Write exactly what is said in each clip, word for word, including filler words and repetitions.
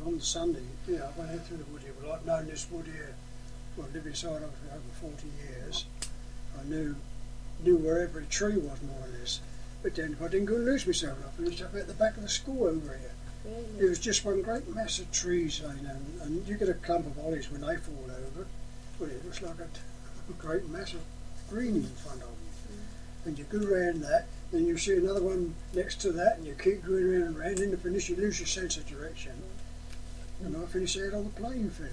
on the Sunday, you know, I went out through the wood here. Well, I've known this wood here, well, lived inside of it for over forty years. I knew knew where every tree was, more or less. But then if I didn't go and lose myself, I finished up at the back of the school over here. Really? It was just one great mass of trees, you know, and you get a clump of hollies when they fall over. Well, it looks like a, a great mass of green in front of you. Mm. And you go round that, then you see another one next to that, and you keep going round and round, and to finish you lose your sense of direction. Mm. And I finished out on the playing field.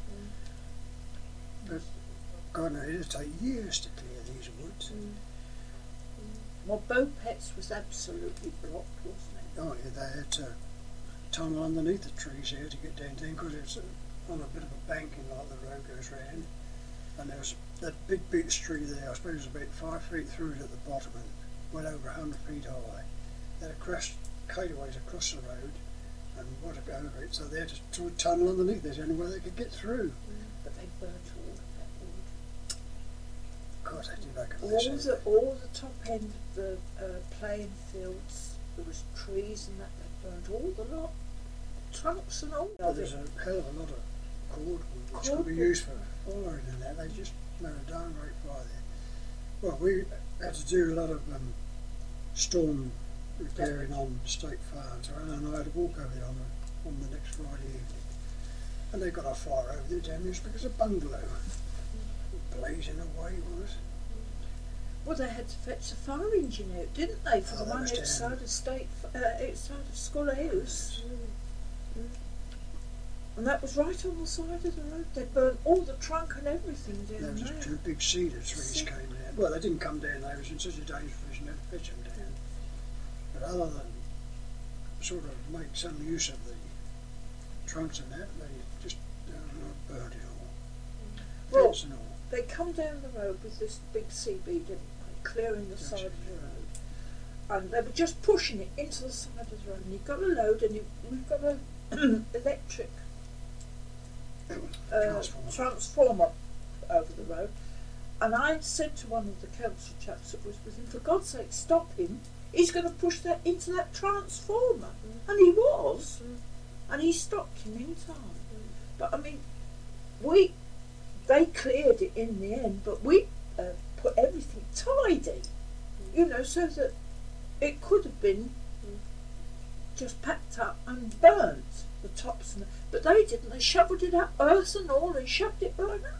Mm. But God knows, it'll take years to clear these woods. Mm. Well, Beaupet's was absolutely blocked, wasn't it? Oh yeah, they had to tunnel underneath the trees here to get down there, because it's on a bit of a banking like the road goes round. And there was that big beech tree there, I suppose it was about five feet through it at the bottom and well over a hundred feet high. They had crashed caterways across the road and water over it, so they had to, to tunnel underneath. There's the only way they could get through. Mm. But they burnt all of that wood. God, they did make a All mess. the, all the top end of the uh, playing fields, there was trees and that, they burnt all the lot. Trunks and all Oh, of there's it. a hell of a lot of cordwood which could be Cordwood. used for firing and that. They just made a darn great fire there. Well, we had to do a lot of um, storm repairing on state farms. So Alan and I had to walk over there on the, on the next Friday evening. And they got a fire over there down there because a bungalow blazing away was. Well, they had to fetch a fire engine out, didn't they, for Oh, the that one was down. outside of state, uh, outside of School House. Mm. Mm. And that was right on the side of the road. They burnt all the trunk and everything down There was there. just two big cedar trees See- came down. Well, they didn't come down, they was in such a dangerous position, they had to fetch them down. But other than sort of make some use of the trunks and that, they just uh, burnt it all. Well, Fence and all. They come down the road with this big C B, didn't they, clearing the Yes, side of yeah. the road. And they were just pushing it into the side of the road. And you've got a load and you, we've got an electric uh, Transformer. transformer over the road. And I said to one of the council chaps that was with him, for God's sake, stop him. He's going to push that into that transformer. Mm. And he was. Mm. And he stopped him in time. Mm. But I mean, we, they cleared it in the end, but we uh, put everything tidy, mm. you know, so that it could have been mm. just packed up and burnt, the tops. And the, but they didn't. They shoveled it up, earth and all, and shoved it right up.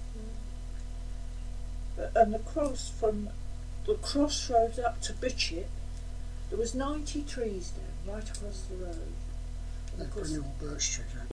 And across from the crossroads up to Bitchett, there was ninety trees down right across the road. And They're of course, pretty old birch trees, aren't